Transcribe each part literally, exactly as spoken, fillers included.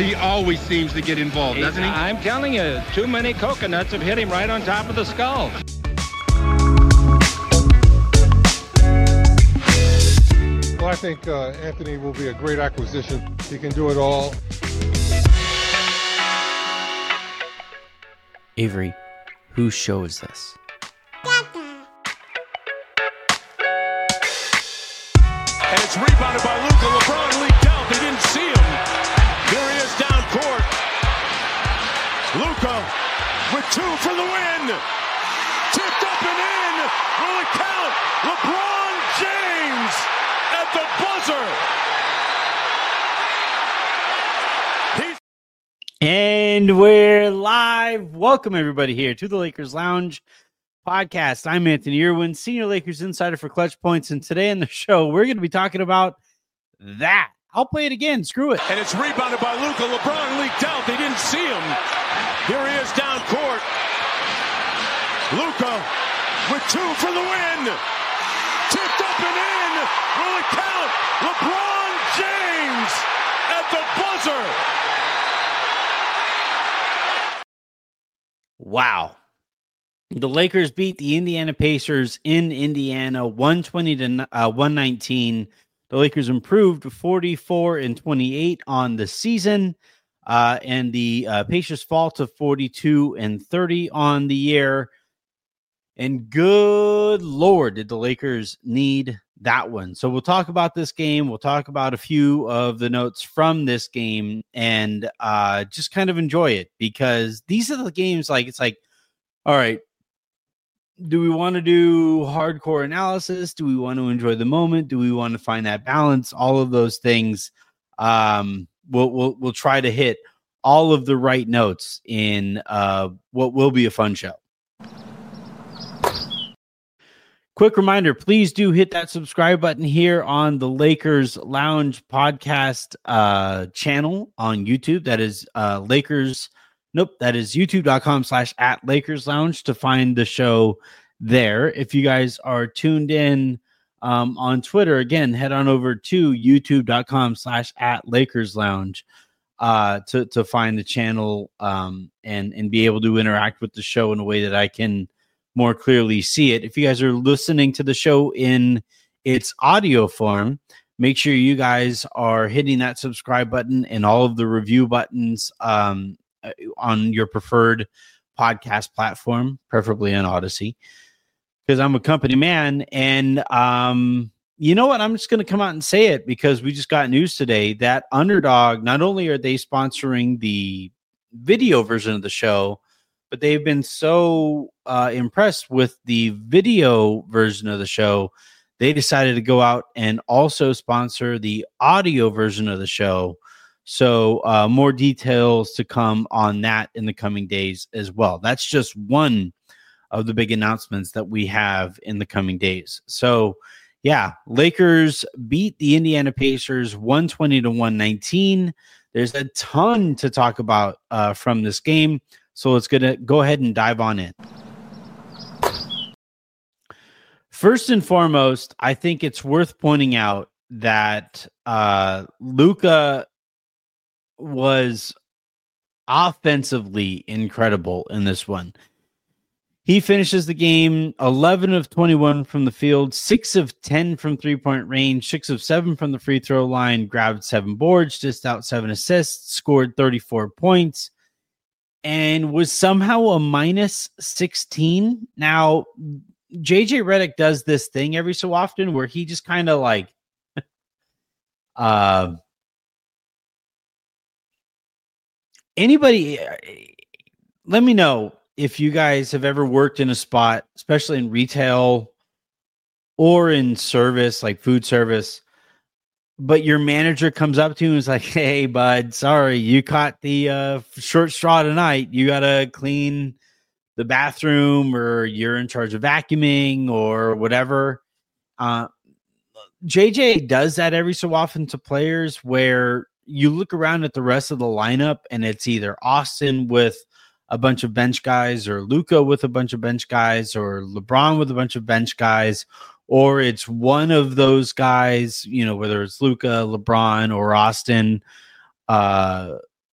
He always seems to get involved, doesn't he? I'm telling you, too many coconuts have hit him right on top of the skull. Well, I think uh, Anthony will be a great acquisition. He can do it all. Avery, whose show is this? And it's rebounded by Luka. LeBron leaked out. They didn't see him. Here he is down court. Luka with two for the win. Tipped up and in. Will it count? LeBron James at the buzzer. He's- and we're live. Welcome, everybody, here to the Lakers Lounge podcast. I'm Anthony Irwin, Senior Lakers Insider for Clutch Points, and today on the show, we're going to be talking about that. I'll play it again. Screw it. And it's rebounded by Luka. LeBron leaked out. They didn't see him. Here he is down court. Luka with two for the win. Tipped up and in. Will it count? LeBron James at the buzzer. Wow. The Lakers beat the Indiana Pacers in Indiana one twenty to one nineteen. The Lakers improved forty-four and twenty-eight on the season, uh, and the uh, Pacers fall to forty-two and thirty on the year. And good Lord, did the Lakers need that one. So we'll talk about this game. We'll talk about a few of the notes from this game and uh, just kind of enjoy it, because these are the games like, it's like, all right, do we want to do hardcore analysis? Do we want to enjoy the moment? Do we want to find that balance? All of those things. Um, we'll, we'll, we'll try to hit all of the right notes in uh, what will be a fun show. Quick reminder, please do hit that subscribe button here on the Lakers Lounge podcast uh, channel on YouTube. That is uh, Lakers. Nope, that is youtube.com slash at Lakers Lounge to find the show there. If you guys are tuned in um, on Twitter, again, head on over to youtube.com slash at Lakers Lounge uh, to, to find the channel um, and, and be able to interact with the show in a way that I can more clearly see it. If you guys are listening to the show in its audio form, make sure you guys are hitting that subscribe button and all of the review buttons um, on your preferred podcast platform, preferably on Odyssey, because I'm a company man. And um, you know what? I'm just going to come out and say it, because we just got news today that Underdog, not only are they sponsoring the video version of the show, but they've been so uh, impressed with the video version of the show, they decided to go out and also sponsor the audio version of the show. So uh, more details to come on that in the coming days as well. That's just one of the big announcements that we have in the coming days. So yeah, Lakers beat the Indiana Pacers one twenty to one nineteen. There's a ton to talk about uh, from this game. So let's gonna go ahead and dive on in. First and foremost, I think it's worth pointing out that uh, Luka was offensively incredible in this one. He finishes the game eleven of twenty-one from the field, six of ten from three-point range, six of seven from the free throw line, grabbed seven boards, just out seven assists, scored thirty-four points, and was somehow a minus sixteen. Now, J J Redick does this thing every so often where he just kind of like uh, anybody, let me know if you guys have ever worked in a spot, especially in retail or in service, like food service, but your manager comes up to you and is like, hey, bud, sorry, you caught the uh, short straw tonight. You got to clean the bathroom, or you're in charge of vacuuming or whatever. Uh, J J does that every so often to players, where you look around at the rest of the lineup and it's either Austin with a bunch of bench guys, or Luka with a bunch of bench guys, or LeBron with a bunch of bench guys, or it's one of those guys, you know, whether it's Luka, LeBron, or Austin, uh,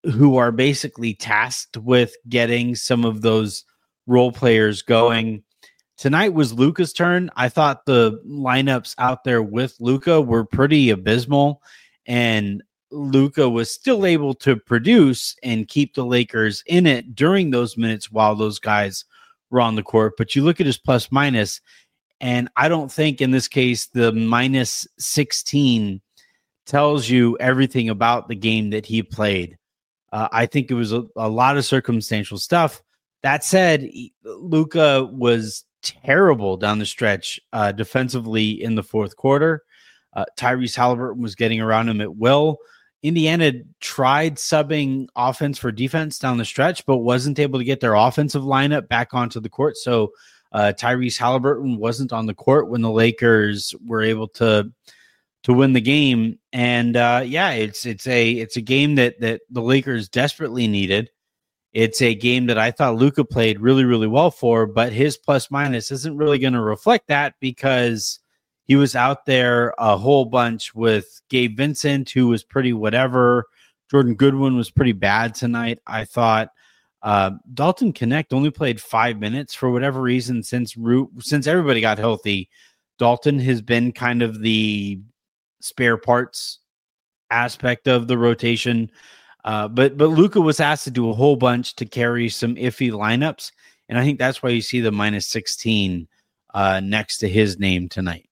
who are basically tasked with getting some of those role players going. Tonight was Luka's turn. I thought the lineups out there with Luka were pretty abysmal, and Luka was still able to produce and keep the Lakers in it during those minutes while those guys were on the court. But you look at his plus minus, and I don't think in this case the minus sixteen tells you everything about the game that he played. Uh, I think it was a, a lot of circumstantial stuff. That said, Luka was terrible down the stretch uh, defensively in the fourth quarter. Uh, Tyrese Halliburton was getting around him at will. Indiana tried subbing offense for defense down the stretch, but wasn't able to get their offensive lineup back onto the court. So uh, Tyrese Halliburton wasn't on the court when the Lakers were able to to win the game. And uh, yeah, it's it's a it's a game that that the Lakers desperately needed. It's a game that I thought Luka played really, really well for, but his plus minus isn't really going to reflect that because he was out there a whole bunch with Gabe Vincent, who was pretty whatever. Jordan Goodwin was pretty bad tonight, I thought. Uh, Dalton Knecht only played five minutes for whatever reason since Root, since everybody got healthy. Dalton has been kind of the spare parts aspect of the rotation. Uh, but but Luka was asked to do a whole bunch to carry some iffy lineups, and I think that's why you see the minus sixteen uh, next to his name tonight.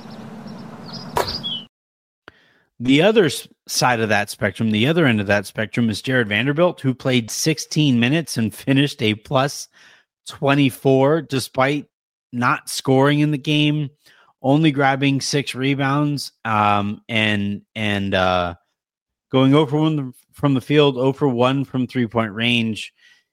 The other side of that spectrum, the other end of that spectrum, is Jared Vanderbilt, who played sixteen minutes and finished a plus twenty-four, despite not scoring in the game, only grabbing six rebounds, um, and and uh, going zero for one from the field, zero for one from three-point range.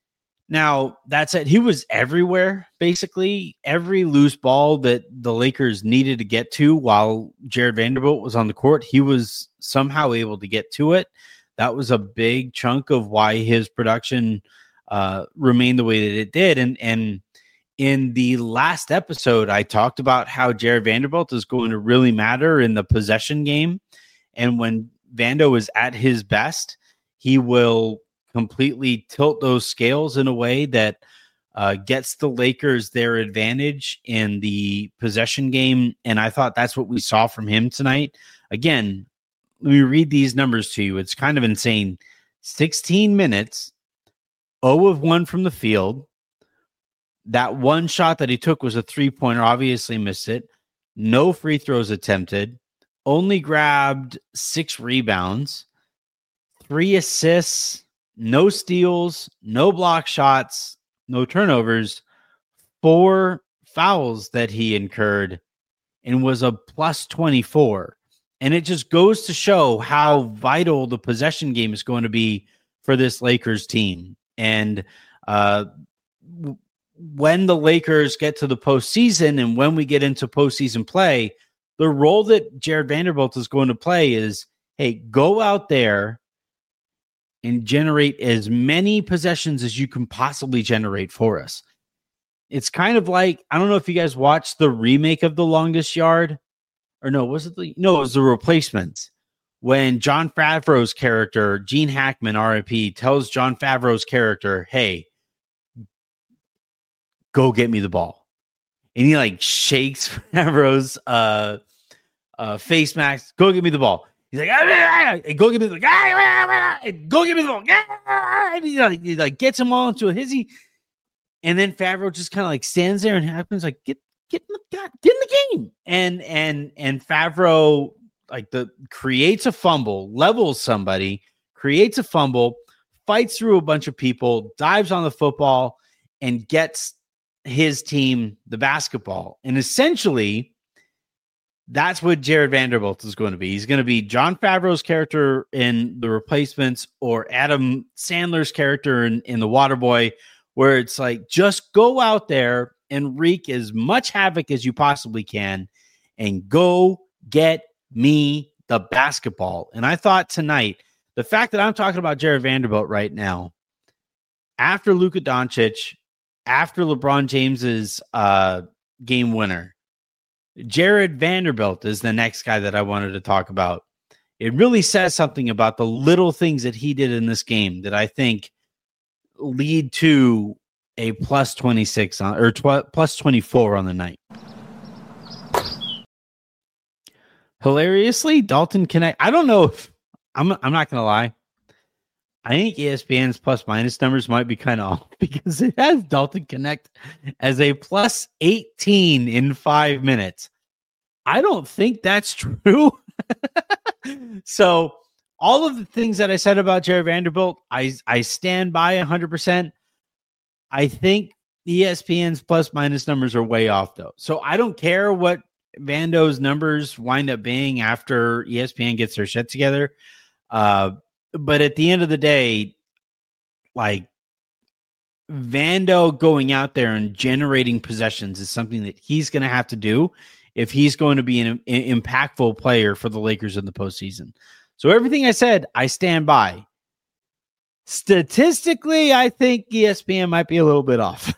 Now, that said, he was everywhere, basically. Every loose ball that the Lakers needed to get to while Jared Vanderbilt was on the court, he was somehow able to get to it. That was a big chunk of why his production uh, remained the way that it did. And, and in the last episode, I talked about how Jared Vanderbilt is going to really matter in the possession game. And when Vando is at his best, he will completely tilt those scales in a way that uh, gets the Lakers their advantage in the possession game. And I thought that's what we saw from him tonight. Again, let me read these numbers to you. It's kind of insane. sixteen minutes, zero of one from the field. That one shot that he took was a three-pointer, obviously missed it. No free throws attempted. Only grabbed six rebounds. Three assists, no steals, no block shots, no turnovers, four fouls that he incurred, and was a plus twenty-four. And it just goes to show how vital the possession game is going to be for this Lakers team. And uh, w- when the Lakers get to the postseason and when we get into postseason play, the role that Jared Vanderbilt is going to play is, hey, go out there and generate as many possessions as you can possibly generate for us. It's kind of like, I don't know if you guys watched the remake of The Longest Yard, or no, was it the, no, it was The Replacements. When Jon Favreau's character, Gene Hackman, R I P, tells Jon Favreau's character, hey, go get me the ball. And he like shakes Favreau's uh, uh, face mask, go get me the ball. He's like, ah, ah, ah, go get me the ball. Ah, ah, ah, go get me the ball. Ah, and he, like, he like gets them all into a hizzy. And then Favreau just kind of like stands there and happens like, get get in the God, get in the game. And and and Favreau like the creates a fumble, levels somebody, creates a fumble, fights through a bunch of people, dives on the football, and gets his team the basketball. And essentially, that's what Jared Vanderbilt is going to be. He's going to be Jon Favreau's character in The Replacements or Adam Sandler's character in, in The Waterboy, where it's like, just go out there and wreak as much havoc as you possibly can and go get me the basketball. And I thought tonight, the fact that I'm talking about Jared Vanderbilt right now, after Luka Doncic, after LeBron James's uh, game winner, Jared Vanderbilt is the next guy that I wanted to talk about. it really says something about the little things that he did in this game that I think lead to a plus twenty-six on or tw- plus twenty-four on the night. Hilariously, Dalton Knecht. I don't know if I'm. I'm not gonna lie. I think E S P N's plus minus numbers might be kind of off because it has Dalton Knecht as a plus eighteen in five minutes. I don't think that's true. So all of the things that I said about Jared Vanderbilt, I I stand by one hundred percent. I think E S P N's plus minus numbers are way off though. So I don't care what Vando's numbers wind up being after E S P N gets their shit together. Uh, but at the end of the day, like Vando going out there and generating possessions is something that he's going to have to do if he's going to be an, an impactful player for the Lakers in the postseason. So everything I said, I stand by. Statistically, I think E S P N might be a little bit off.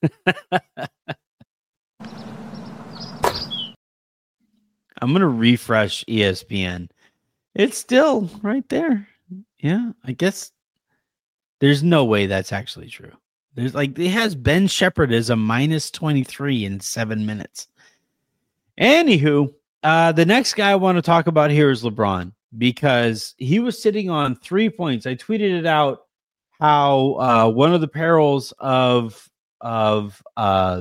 I'm going to refresh E S P N. It's still right there. Yeah, I guess there's no way that's actually true. There's like, it has Ben Shepherd as a minus twenty-three in seven minutes. Anywho, uh, the next guy I want to talk about here is LeBron because he was sitting on three points. I tweeted it out how uh, one of the perils of, of, uh,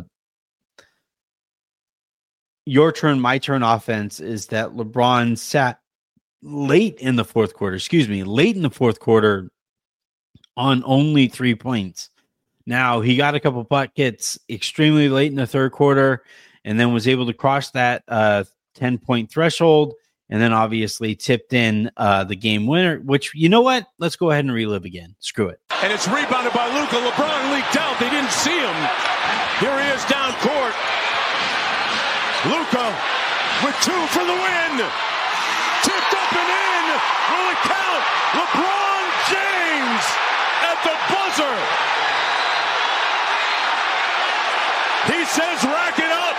your turn, my turn offense is that LeBron sat late in the fourth quarter, excuse me, late in the fourth quarter on only three points. Now, he got a couple buckets extremely late in the third quarter and then was able to cross that uh, ten-point threshold and then obviously tipped in uh, the game winner, which, you know what? Let's go ahead and relive again. Screw it. And it's rebounded by Luka. LeBron leaked out. They didn't see him. Here he is down court. Luka with two for the win. Tipped up and in. Will it count? LeBron James at the buzzer. He says rack it up.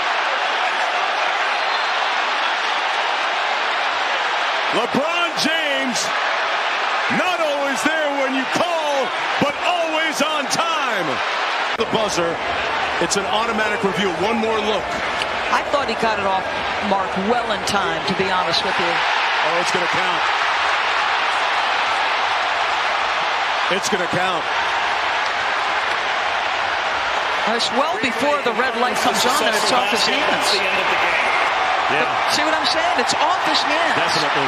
LeBron James not always there when you call, but always on time. The buzzer. It's an automatic review. One more look. I thought he got it off mark well in time, to be honest with you. Oh, it's going to count. It's going to count. It's well before the red light comes on and it's off his hands. That's the end of the game. Yeah. But see what I'm saying? It's off his hands. Definitely.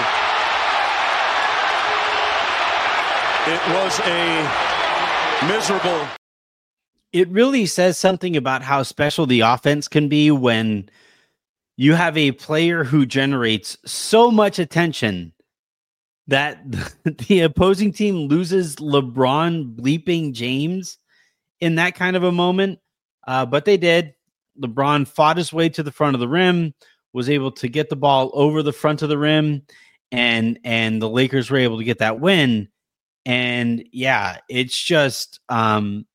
It was a miserable... It really says something about how special the offense can be when you have a player who generates so much attention that the opposing team loses LeBron bleeping James in that kind of a moment. Uh, but they did. LeBron fought his way to the front of the rim, was able to get the ball over the front of the rim, and and the Lakers were able to get that win. And yeah, it's just... Um,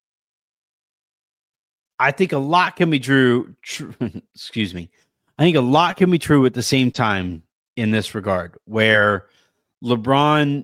I think a lot can be true. Tr- excuse me. I think a lot can be true at the same time in this regard, where LeBron,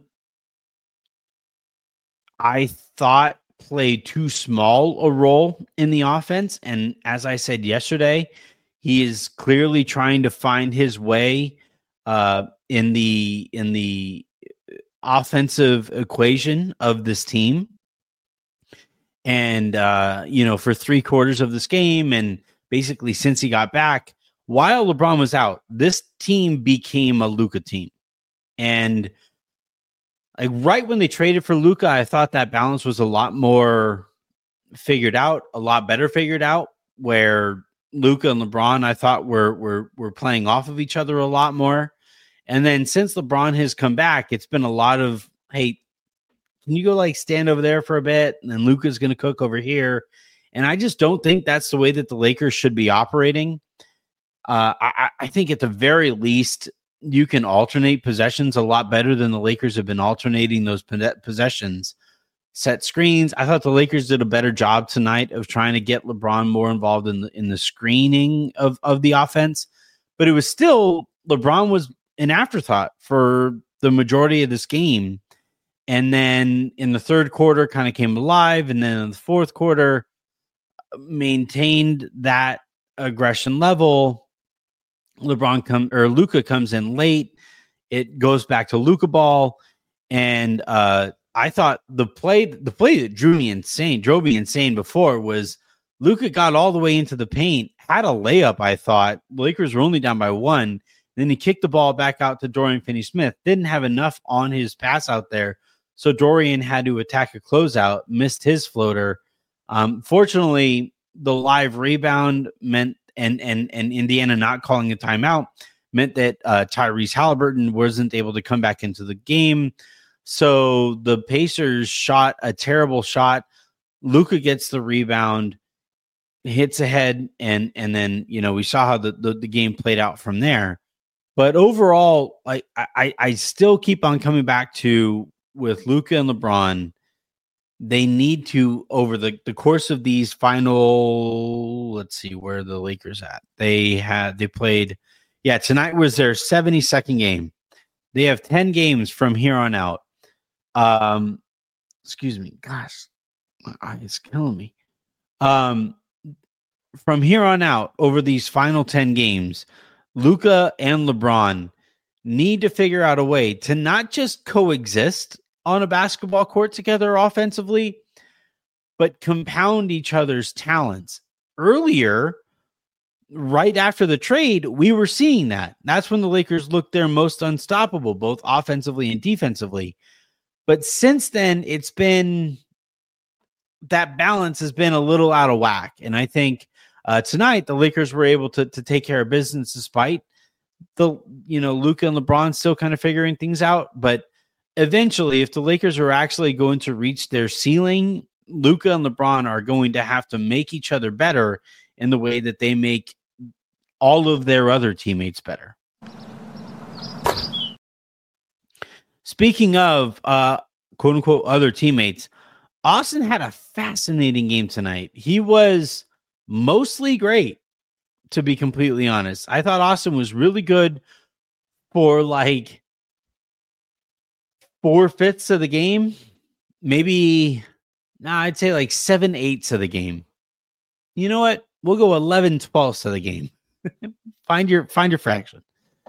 I thought, played too small a role in the offense. And as I said yesterday, he is clearly trying to find his way uh, in the in the offensive equation of this team. And, uh, you know, for three quarters of this game and basically since he got back, while LeBron was out, this team became a Luka team. And like right when they traded for Luka, I thought that balance was a lot more figured out, a lot better figured out, where Luka and LeBron, I thought were, were, were playing off of each other a lot more. And then since LeBron has come back, it's been a lot of, hey, can you go like stand over there for a bit? And then Luka's going to cook over here. And I just don't think that's the way that the Lakers should be operating. Uh, I, I think at the very least, you can alternate possessions a lot better than the Lakers have been alternating those possessions. Set screens. I thought the Lakers did a better job tonight of trying to get LeBron more involved in the, in the screening of, of the offense. But it was still, LeBron was an afterthought for the majority of this game. And then in the third quarter kind of came alive. And then in the fourth quarter maintained that aggression level. LeBron come or Luka comes in late. It goes back to Luka ball. And uh, I thought the play, the play that drew me insane, drove me insane before was Luka got all the way into the paint, had a layup. I thought the Lakers were only down by one. Then he kicked the ball back out to Dorian Finney-Smith. Didn't have enough on his pass out there. So Dorian had to attack a closeout, missed his floater. Um, fortunately, the live rebound meant, and and and Indiana not calling a timeout meant that uh, Tyrese Halliburton wasn't able to come back into the game. So the Pacers shot a terrible shot. Luka gets the rebound, hits ahead, and and then you know we saw how the, the, the game played out from there. But overall, like I, I still keep on coming back to with Luka and LeBron, they need to, over the, the course of these final, let's see where the Lakers at. They had they played, yeah, tonight was their seventy-second game. They have ten games from here on out. Um, excuse me, gosh, my eye is killing me. Um, from here on out, over these final ten games, Luka and LeBron need to figure out a way to not just coexist on a basketball court together offensively, but compound each other's talents. Earlier, right after the trade, we were seeing that. That's when the Lakers looked their most unstoppable, both offensively and defensively. But since then, it's been, that balance has been a little out of whack. And I think uh, tonight, the Lakers were able to, to take care of business despite the, you know, Luka and LeBron still kind of figuring things out. But eventually, if the Lakers are actually going to reach their ceiling, Luka and LeBron are going to have to make each other better in the way that they make all of their other teammates better. Speaking of uh, quote unquote other teammates, Austin had a fascinating game tonight. He was mostly great, to be completely honest. I thought Austin was really good for like four fifths of the game. Maybe, nah, I'd say like seven eighths of the game. You know what? We'll go eleven twelfths of the game. find your find your fraction.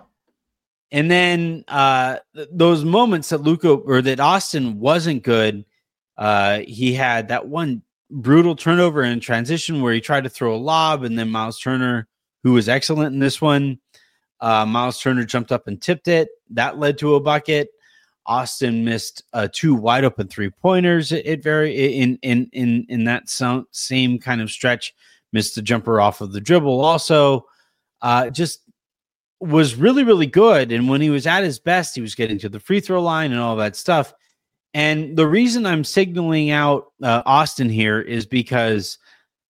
And then uh, th- those moments that Luka or that Austin wasn't good, uh, he had that one brutal turnover in transition where he tried to throw a lob, and then Miles Turner, who was excellent in this one, uh, Miles Turner jumped up and tipped it. That led to a bucket. Austin missed uh, two wide open three pointers. It, it very in in in in that some, same kind of stretch. Missed the jumper off of the dribble. Also, uh, just was really really good. And when he was at his best, he was getting to the free throw line and all that stuff. And the reason I'm signaling out uh, Austin here is because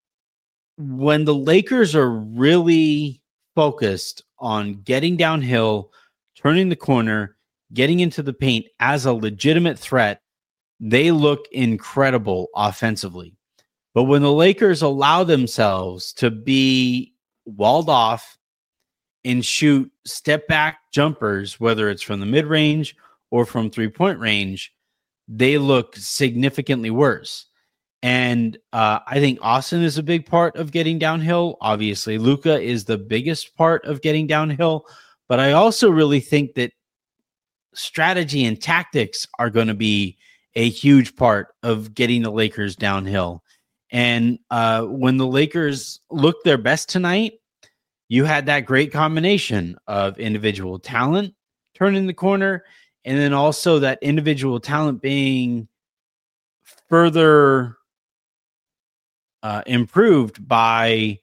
when the Lakers are really focused on getting downhill, turning the corner, getting into the paint as a legitimate threat, they look incredible offensively. But when the Lakers allow themselves to be walled off and shoot step back jumpers, whether it's from the mid range or from three point range, they look significantly worse. And uh, I think Austin is a big part of getting downhill. Obviously, Luka is the biggest part of getting downhill. But I also really think that strategy and tactics are going to be a huge part of getting the Lakers downhill. And uh, when the Lakers looked their best tonight, you had that great combination of individual talent turning the corner, and then also that individual talent being further uh, improved by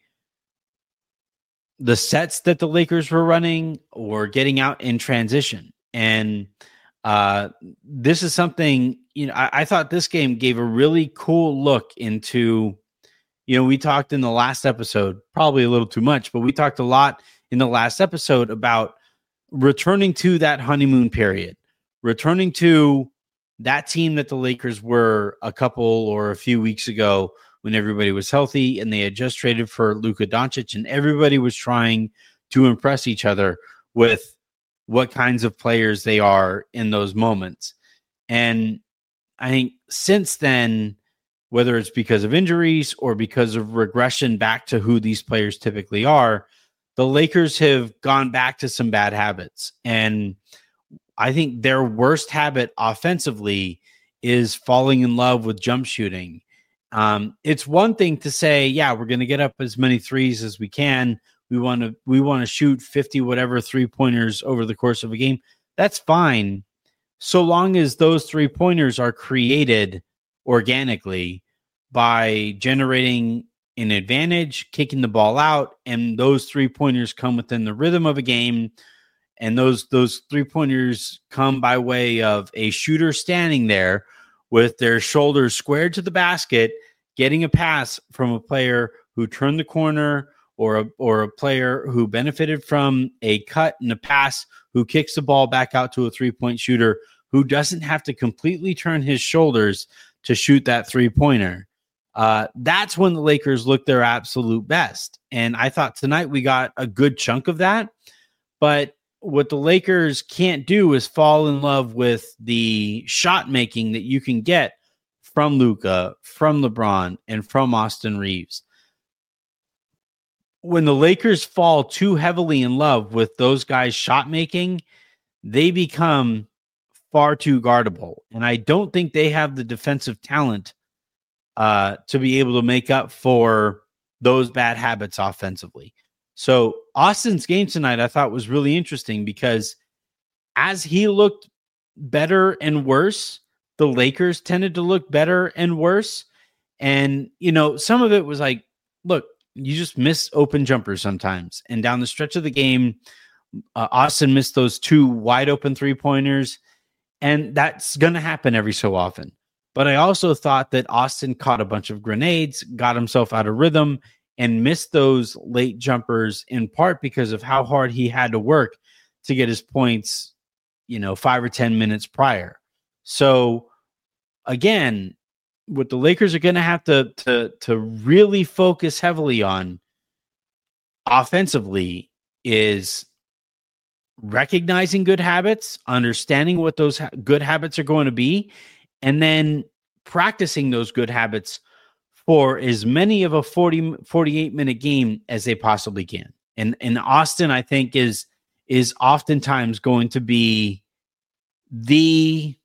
the sets that the Lakers were running or getting out in transition. And uh, this is something, you know, I, I thought this game gave a really cool look into, you know, we talked in the last episode, probably a little too much, but we talked a lot in the last episode about returning to that honeymoon period, returning to that team that the Lakers were a couple or a few weeks ago when everybody was healthy and they had just traded for Luka Doncic and everybody was trying to impress each other with what kinds of players they are in those moments. And I think since then, whether it's because of injuries or because of regression back to who these players typically are, the Lakers have gone back to some bad habits. And I think their worst habit offensively is falling in love with jump shooting. Um, it's one thing to say, yeah, we're going to get up as many threes as we can. We want to we want to shoot fifty whatever three pointers over the course of a game. That's fine, so long as those three pointers are created organically by generating an advantage, kicking the ball out, and those three pointers come within the rhythm of a game. And those those three pointers come by way of a shooter standing there with their shoulders squared to the basket, getting a pass from a player who turned the corner, or a, or a player who benefited from a cut and a pass, who kicks the ball back out to a three-point shooter who doesn't have to completely turn his shoulders to shoot that three-pointer. Uh, that's when the Lakers look their absolute best. And I thought tonight we got a good chunk of that. But what the Lakers can't do is fall in love with the shot making that you can get from Luka, from LeBron, and from Austin Reeves. When the Lakers fall too heavily in love with those guys' shot making, they become far too guardable. And I don't think they have the defensive talent uh, to be able to make up for those bad habits offensively. So Austin's game tonight, I thought, was really interesting because as he looked better and worse, the Lakers tended to look better and worse. And, you know, some of it was like, look, you just miss open jumpers sometimes. And down the stretch of the game, uh, Austin missed those two wide open three pointers. And that's going to happen every so often. But I also thought that Austin caught a bunch of grenades, got himself out of rhythm, and missed those late jumpers in part because of how hard he had to work to get his points, you know, five or ten minutes prior. So again, what the Lakers are going to have to to to really focus heavily on offensively is recognizing good habits, understanding what those ha- good habits are going to be, and then practicing those good habits for as many of a forty, forty-eight minute game as they possibly can. And and Austin, I think, is is oftentimes going to be the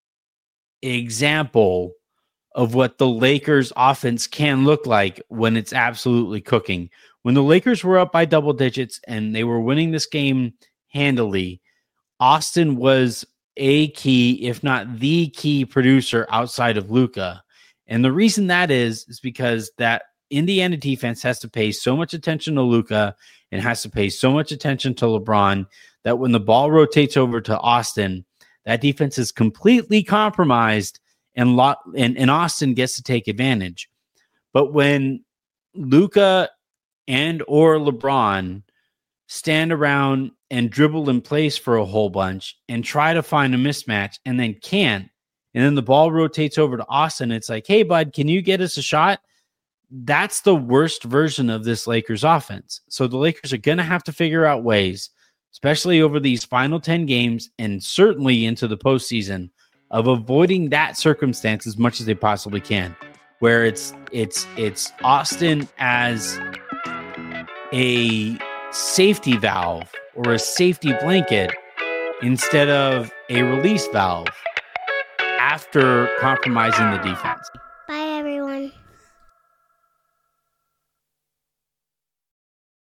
example of what the Lakers offense can look like when it's absolutely cooking. When the Lakers were up by double digits and they were winning this game handily, Austin was a key, if not the key producer outside of Luka. And the reason that is, is because that Indiana defense has to pay so much attention to Luka and has to pay so much attention to LeBron that when the ball rotates over to Austin, that defense is completely compromised and, lo- and, and Austin gets to take advantage. But when Luka and or LeBron stand around and dribble in place for a whole bunch and try to find a mismatch and then can't, and then the ball rotates over to Austin, it's like, hey, bud, can you get us a shot? That's the worst version of this Lakers offense. So the Lakers are going to have to figure out ways, especially over these final ten games and certainly into the postseason, of avoiding that circumstance as much as they possibly can, where it's it's it's Austin as a safety valve or a safety blanket instead of a release valve after compromising the defense. Bye, everyone.